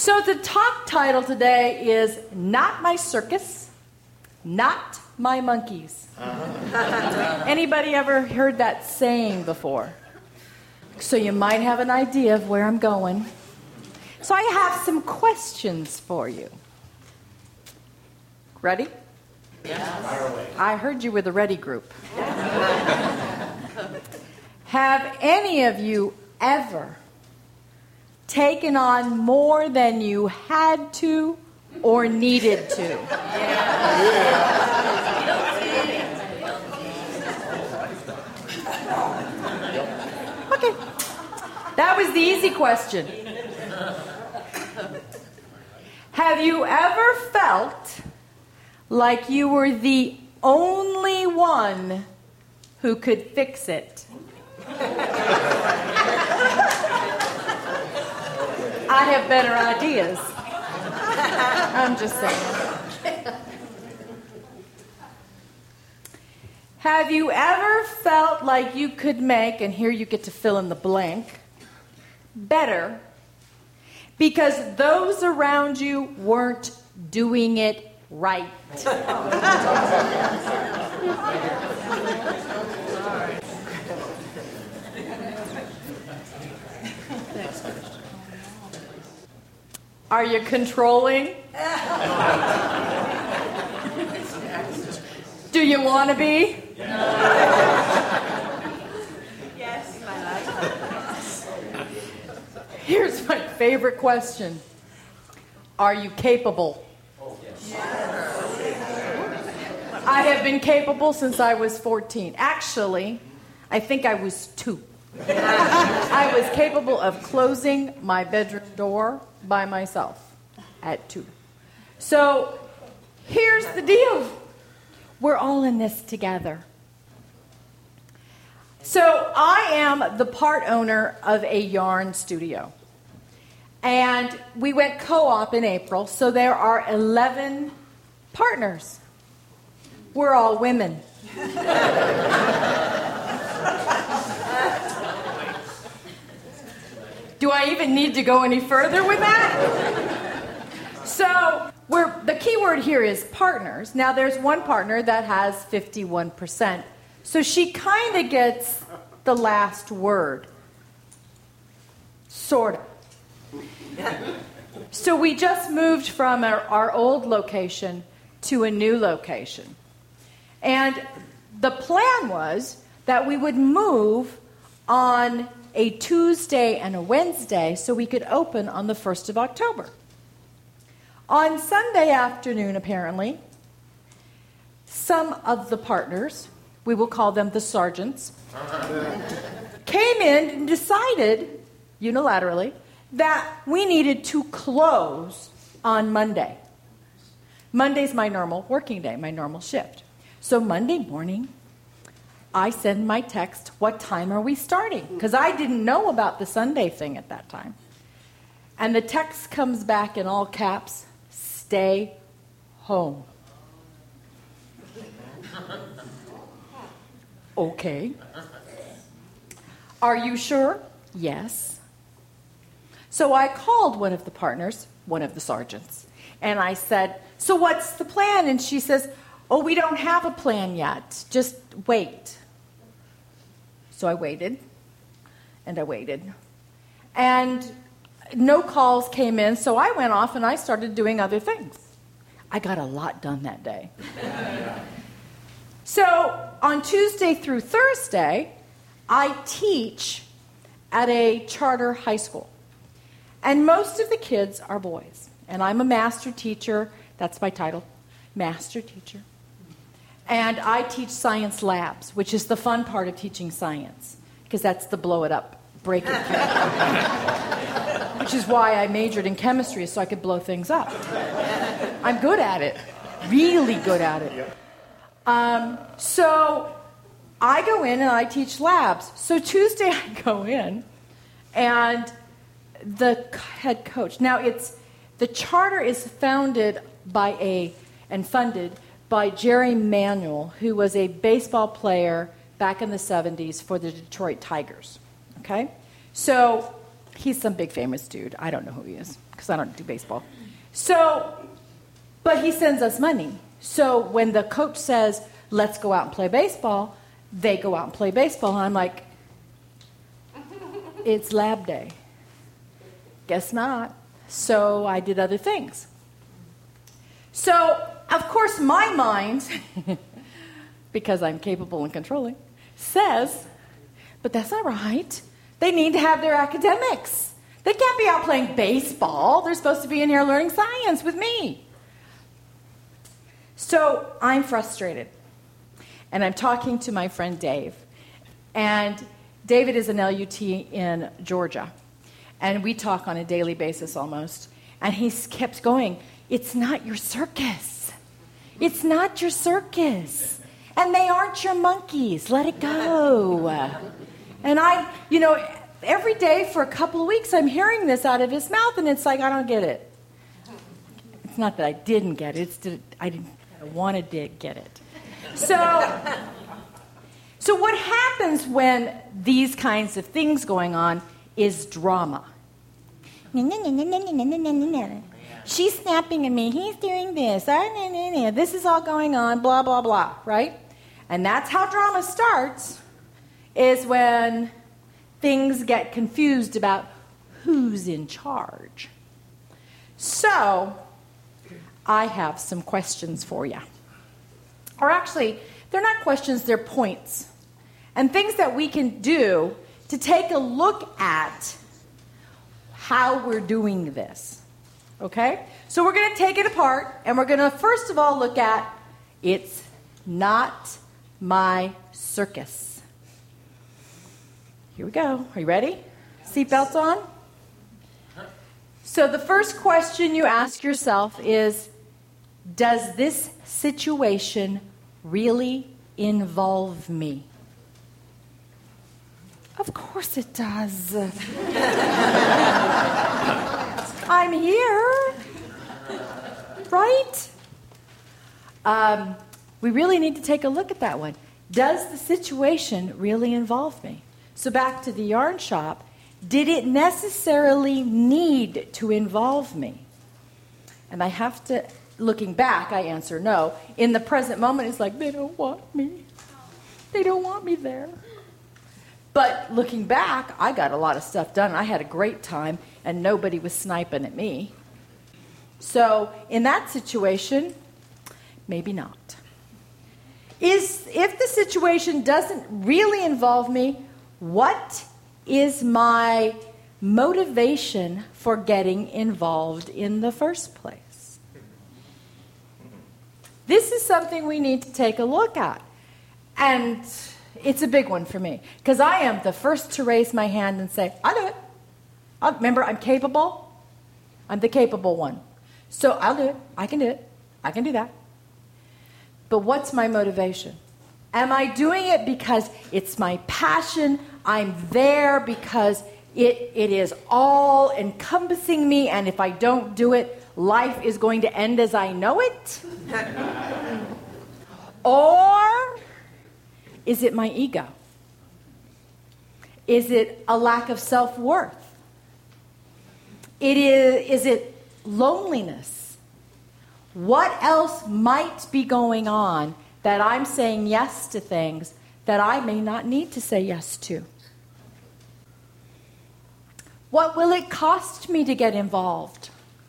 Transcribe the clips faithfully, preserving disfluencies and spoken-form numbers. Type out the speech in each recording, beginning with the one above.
So the top title today is Not My Circus, Not My Monkeys. Anybody ever heard that saying before? So you might have an idea of where I'm going. So I have some questions for you. Ready? Yeah. I heard you were the ready group. Have any of you ever taken on more than you had to or needed to? Yeah. Okay. That was the easy question. Have you ever felt like you were the only one who could fix it? I have better ideas. I'm just saying. Have you ever felt like you could make, and here you get to fill in the blank, better because those around you weren't doing it right? Are you controlling? Do you want to be? Yes, I like. Here's my favorite question. Are you capable? I have been capable since I was fourteen. Actually, I think I was two. I was capable of closing my bedroom door by myself at two. So here's the deal. We're all in this together. So I am the part owner of a yarn studio. And we went co-op in April, so there are eleven partners. We're all women. Do I even need to go any further with that? So we're, the key word here is partners. Now there's one partner that has fifty-one percent. So she kind of gets the last word. Sort of. So we just moved from our, our old location to a new location. And the plan was that we would move on a Tuesday and a Wednesday so we could open on the first of October. On Sunday afternoon, apparently, some of the partners, we will call them the sergeants, came in and decided unilaterally that we needed to close on Monday. Monday's my normal working day, my normal shift. So Monday morning, I send my text, what time are we starting? Because I didn't know about the Sunday thing at that time. And the text comes back in all caps, stay home. Okay. Are you sure? Yes. So I called one of the partners, one of the sergeants, and I said, so what's the plan? And she says, oh, we don't have a plan yet. Just wait. So I waited, and I waited. And no calls came in, so I went off and I started doing other things. I got a lot done that day. So on Tuesday through Thursday, I teach at a charter high school. And most of the kids are boys. And I'm a master teacher. That's my title, master teacher. And I teach science labs, which is the fun part of teaching science, because that's the blow it up, break it part. Which is why I majored in chemistry, so I could blow things up. I'm good at it, really good at it. Um, so I go in and I teach labs. So Tuesday I go in, and the head coach. Now it's the charter is founded by a and funded by Jerry Manuel, who was a baseball player back in the seventies for the Detroit Tigers. Okay? So He's some big famous dude. I don't know who he is because I don't do baseball. So, but he sends us money. So when the coach says, let's go out and play baseball, they go out and play baseball. And I'm like, it's lab day. Guess not. So I did other things. So, of course, my mind, because I'm capable and controlling, says, but that's not right. They need to have their academics. They can't be out playing baseball. They're supposed to be in here learning science with me. So I'm frustrated. And I'm talking to my friend Dave. And David is an L U T in Georgia. And we talk on a daily basis almost. And he kept going, it's not your circus. It's not your circus. And they aren't your monkeys. Let it go. And I, you know, every day for a couple of weeks, I'm hearing this out of his mouth, and it's like, I don't get it. It's not that I didn't get it. It's that I didn't I wanted to get it. So, so what happens when these kinds of things going on is drama. She's snapping at me. He's doing this. This is all going on, blah, blah, blah, right? And that's how drama starts, is when things get confused about who's in charge. So, I have some questions for you. Or actually, they're not questions, they're points. And things that we can do to take a look at how we're doing this. Okay? So we're going to take it apart, and we're going to first of all look at, it's not my circus. Here we go. Are you ready? Seatbelts on? So the first question you ask yourself is, does this situation really involve me? Of course it does. I'm here. Right? Um, we really need to take a look at that one. Does the situation really involve me? So back to the yarn shop, did it necessarily need to involve me? And I have to, looking back, I answer no. In the present moment, it's like, they don't want me. They don't want me there. But looking back, I got a lot of stuff done. I had a great time, and nobody was sniping at me. So in that situation, maybe not. Is if the situation doesn't really involve me, what is my motivation for getting involved in the first place? This is something we need to take a look at. And it's a big one for me, because I am the first to raise my hand and say, I'll do it. I'll, remember, I'm capable. I'm the capable one. So I'll do it. I can do it. I can do that. But what's my motivation? Am I doing it because it's my passion? I'm there because it, it is all encompassing me, and if I don't do it, life is going to end as I know it? Or is it my ego? Is it a lack of self-worth? It is, is it loneliness? What else might be going on that I'm saying yes to things that I may not need to say yes to? What will it cost me to get involved?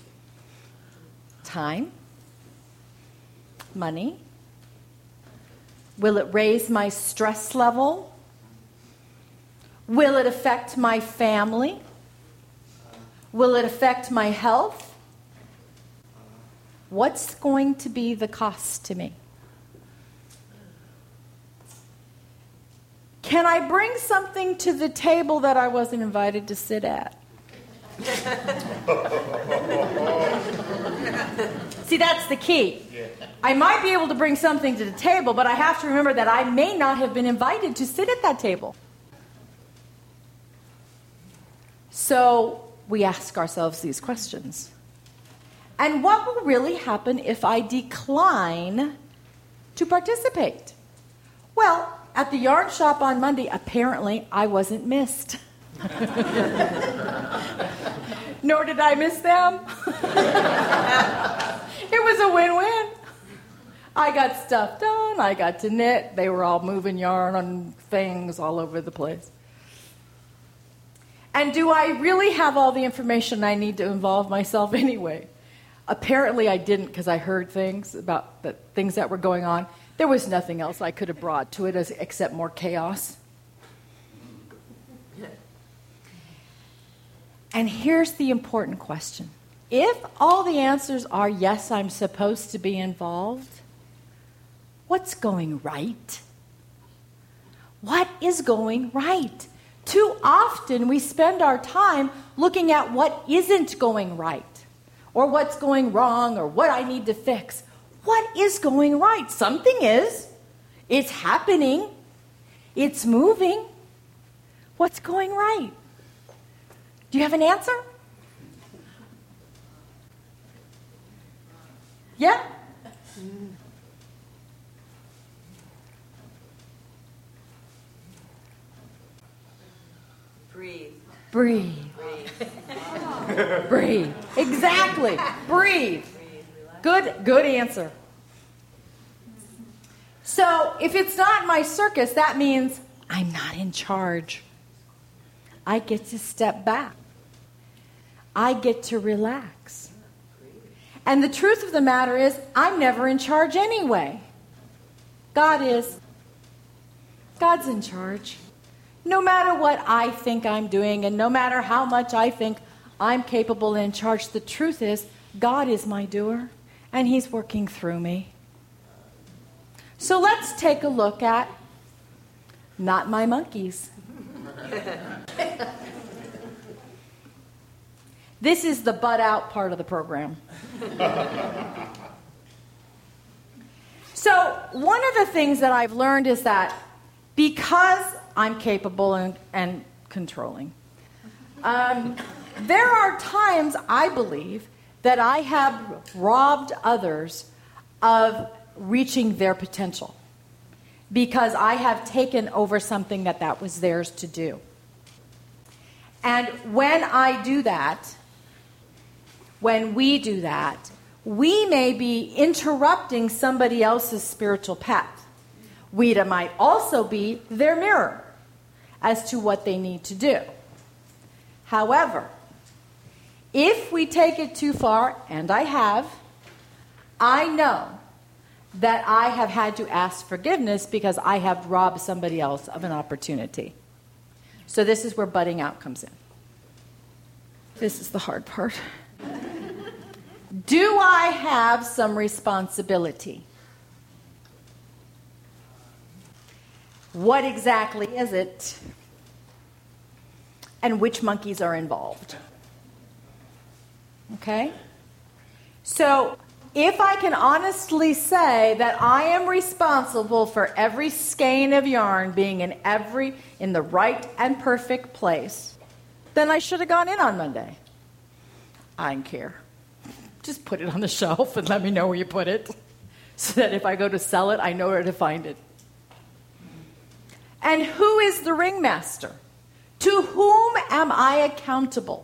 Time? Money? Will it raise my stress level? Will it affect my family? Will it affect my health? What's going to be the cost to me? Can I bring something to the table that I wasn't invited to sit at? See, that's the key. I might be able to bring something to the table, but I have to remember that I may not have been invited to sit at that table. So we ask ourselves these questions. And what will really happen if I decline to participate? Well, at the yarn shop on Monday, apparently I wasn't missed. Nor did I miss them. It was a win-win. I got stuff done. I got to knit. They were all moving yarn on things all over the place. And do I really have all the information I need to involve myself anyway? Apparently I didn't, because I heard things about the things that were going on. There was nothing else I could have brought to it as, except more chaos. And here's the important question. If all the answers are yes, I'm supposed to be involved, what's going right? What is going right? Too often we spend our time looking at what isn't going right, or what's going wrong, or what I need to fix. What is going right? Something is. It's happening. It's moving. What's going right? Do you have an answer? Yeah? Breathe. Breathe. Breathe. Breathe. Exactly. Breathe. Good, good answer. So, if it's not my circus, that means I'm not in charge. I get to step back. I get to relax. And the truth of the matter is, I'm never in charge anyway. God is. God's in charge. No matter what I think I'm doing, and no matter how much I think I'm capable and in charge, the truth is, God is my doer, and He's working through me. So let's take a look at Not My Monkeys. This is the butt out part of the program. So one of the things that I've learned is that because I'm capable and, and controlling, um, there are times, I believe, that I have robbed others of reaching their potential because I have taken over something that that was theirs to do. And when I do that, when we do that, we may be interrupting somebody else's spiritual path. We might also be their mirror as to what they need to do. However, if we take it too far, and I have, I know that I have had to ask forgiveness because I have robbed somebody else of an opportunity. So this is where butting out comes in. This is the hard part. Do I have some responsibility? What exactly is it? And which monkeys are involved? Okay? So, if I can honestly say that I am responsible for every skein of yarn being in every in the right and perfect place, then I should have gone in on Monday. I don't care. Just put it on the shelf and let me know where you put it, so that if I go to sell it, I know where to find it. And who is the ringmaster? To whom am I accountable?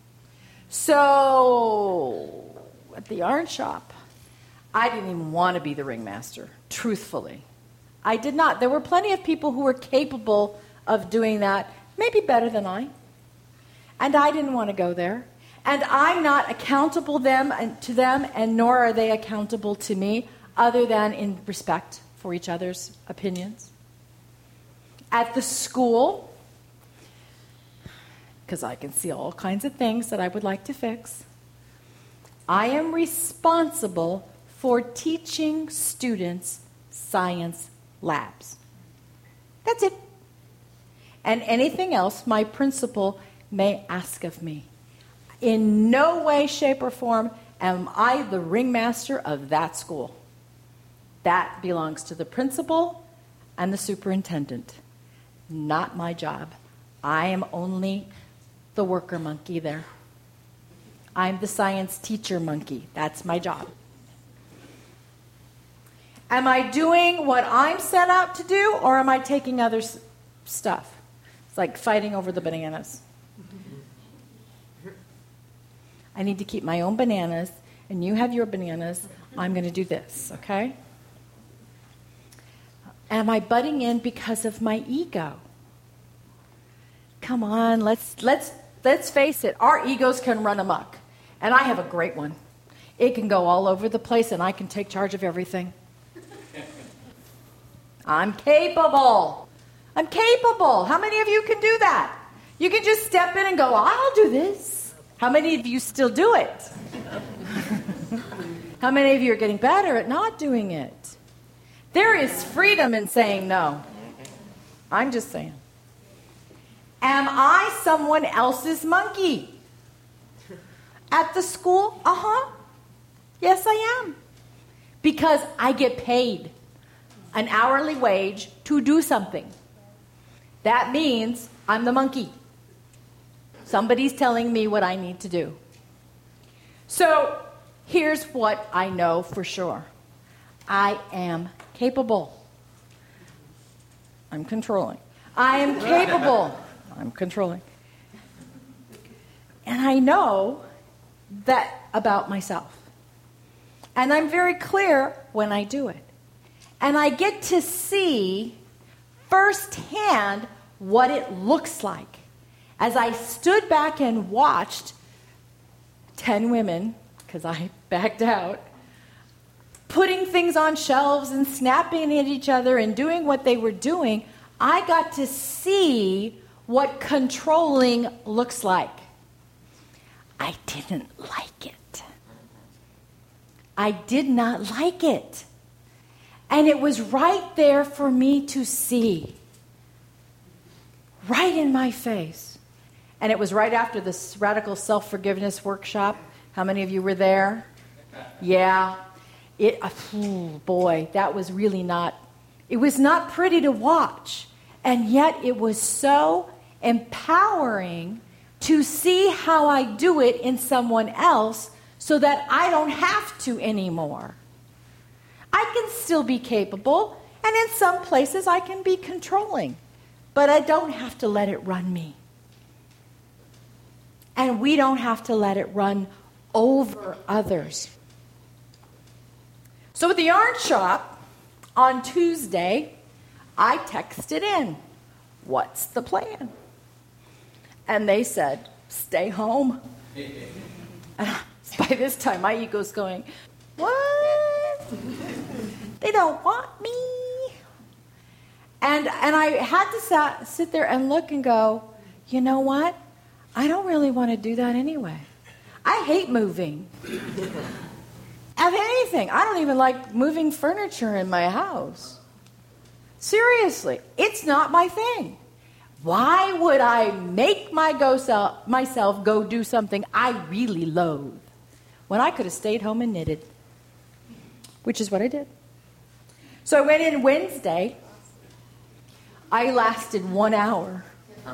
So, at the yarn shop, I didn't even want to be the ringmaster, truthfully. I did not. There were plenty of people who were capable of doing that, maybe better than I. And I didn't want to go there. And I'm not accountable them and to them, and nor are they accountable to me, other than in respect for each other's opinions. At the school, because I can see all kinds of things that I would like to fix, I am responsible for teaching students science labs. That's it. And anything else my principal may ask of me. In no way, shape, or form am I the ringmaster of that school. That belongs to the principal and the superintendent. Not my job. I am only the worker monkey there. I'm the science teacher monkey. That's my job. Am I doing what I'm set out to do, or am I taking other s- stuff? It's like fighting over the bananas. I need to keep my own bananas, and you have your bananas. I'm going to do this, okay? Am I butting in because of my ego? Come on, let's let's let's face it. Our egos can run amok, and I have a great one. It can go all over the place, and I can take charge of everything. I'm capable. I'm capable. How many of you can do that? You can just step in and go, I'll do this. How many of you still do it? How many of you are getting better at not doing it? There is freedom in saying no. I'm just saying. Am I someone else's monkey? At the school? Uh-huh. Yes, I am. Because I get paid an hourly wage to do something. That means I'm the monkey. Somebody's telling me what I need to do. So here's what I know for sure. I am capable. I'm controlling. I am capable. I'm controlling. And I know that about myself. And I'm very clear when I do it. And I get to see firsthand what it looks like. As I stood back and watched ten women, because I backed out, putting things on shelves and snapping at each other and doing what they were doing, I got to see what controlling looks like. I didn't like it. I did not like it. And it was right there for me to see. Right in my face. And it was right after this radical self-forgiveness workshop. How many of you were there? Yeah. It, oh boy, that was really not, it was not pretty to watch. And yet it was so empowering to see how I do it in someone else so that I don't have to anymore. I can still be capable, and in some places I can be controlling, but I don't have to let it run me. And we don't have to let it run over others. So at the yarn shop on Tuesday, I texted in, what's the plan? And they said, stay home. And by this time, my ego's going, what? They don't want me. And and I had to sat, sit there and look and go, you know what? I don't really want to do that anyway. I hate moving. Of anything. I don't even like moving furniture in my house. Seriously, it's not my thing. Why would I make my go self, myself go do something I really loathe when I could have stayed home and knitted? Which is what I did. So I went in Wednesday. I lasted one hour.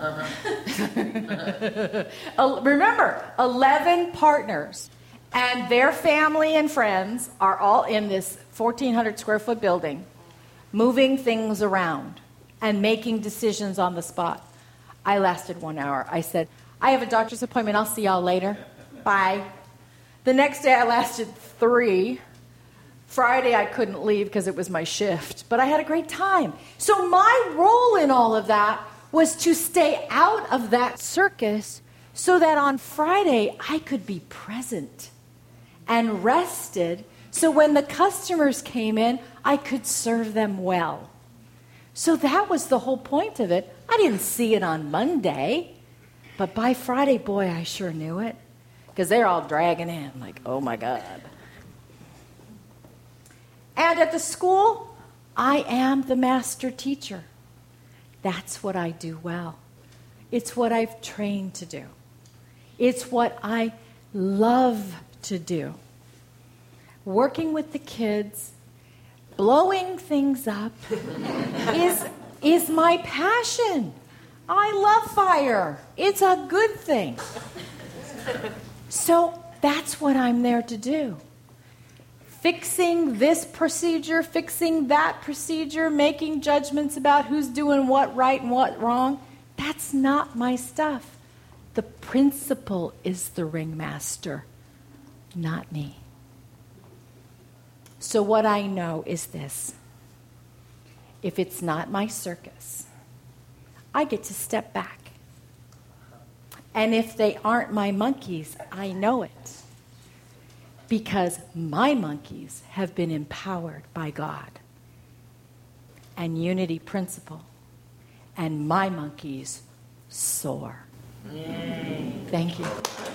Remember, eleven partners and their family and friends are all in this fourteen hundred square foot building, moving things around and making decisions on the spot. I lasted one hour. I said, I have a doctor's appointment. I'll see y'all later. Bye. The next day I lasted three. Friday I couldn't leave because it was my shift, but I had a great time. So my role in all of that was to stay out of that circus so that on Friday I could be present and rested so when the customers came in, I could serve them well. So that was the whole point of it. I didn't see it on Monday, but by Friday, boy, I sure knew it because they're all dragging in like, oh my God. And at the school, I am the master teacher. That's what I do well. It's what I've trained to do. It's what I love to do. Working with the kids, blowing things up is, is my passion. I love fire. It's a good thing. So that's what I'm there to do. Fixing this procedure, fixing that procedure, making judgments about who's doing what right and what wrong, that's not my stuff. The principal is the ringmaster. not me. So what I know is this. If it's not my circus, I get to step back. And if they aren't my monkeys, I know it. Because my monkeys have been empowered by God and unity principle. And my monkeys soar. Yay. Thank you.